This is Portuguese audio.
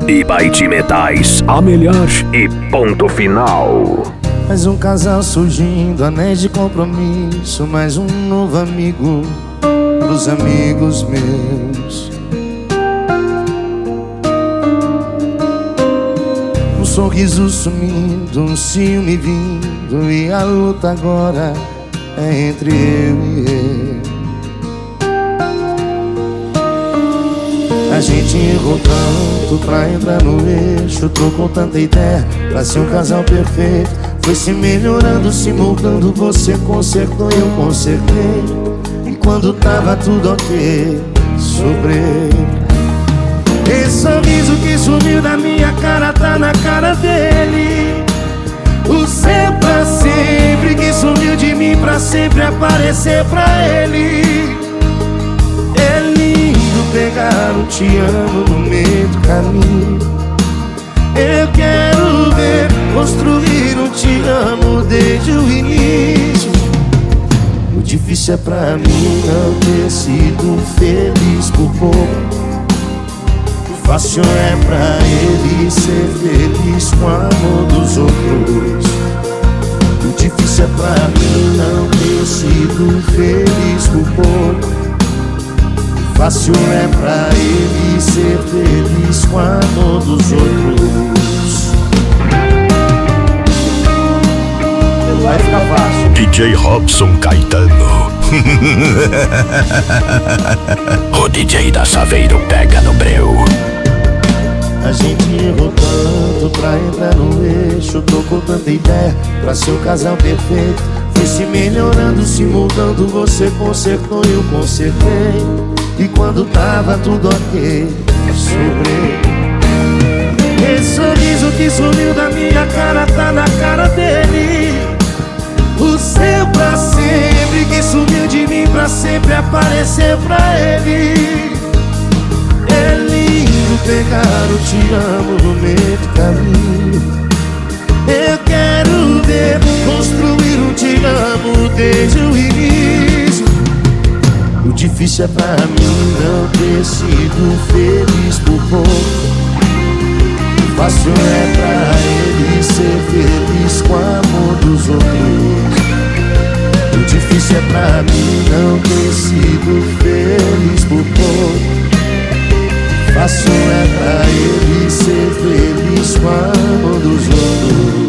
Ibaiti Metais, a melhor e ponto final. Mais um casal surgindo, anéis de compromisso, mais um novo amigo pros amigos meus. Um sorriso sumindo, um ciúme vindo, e a luta agora é entre eu e ele. A gente errou tanto pra entrar no eixo, trocou tanta ideia pra ser um casal perfeito. Foi se melhorando, se moldando, você consertou e eu consertei. E quando tava tudo ok, sobrei. Esse sorriso que sumiu da minha cara tá na cara dele. O seu pra sempre que sumiu de mim pra sempre aparecer pra ele. É lindo pegar um te amo no meio do caminho. Eu quero ver construir um te amo desde o início. O difícil é pra mim não ter sido feliz por pouco. O fácil é pra ele ser feliz com o amor dos outros. O difícil é pra mim não ter sido feliz por pouco. O fácil é pra ele ser feliz com o amor dos outros. Vai ficar fácil. DJ Robson Caetano. O DJ da Saveiro pega no breu. A gente errou tanto pra entrar no eixo, trocou tanta ideia pra ser um casal perfeito. Foi se melhorando, se moldando, você consertou e eu consertei. E quando tava tudo ok, sobrei. Esse sorriso que sumiu da minha cara tá na cara dele. O seu pra sempre que sumiu de mim pra sempre aparecer pra ele. É lindo pegar o te amo no meio do caminho. Eu quero ver construir um te amo desde o início. O difícil é pra mim não ter sido feliz por pouco. O fácil é pra ele ser feliz com o amor dos outros. O difícil é pra mim não ter sido feliz por pouco. Fácil é pra ele ser feliz com o amor dos outros.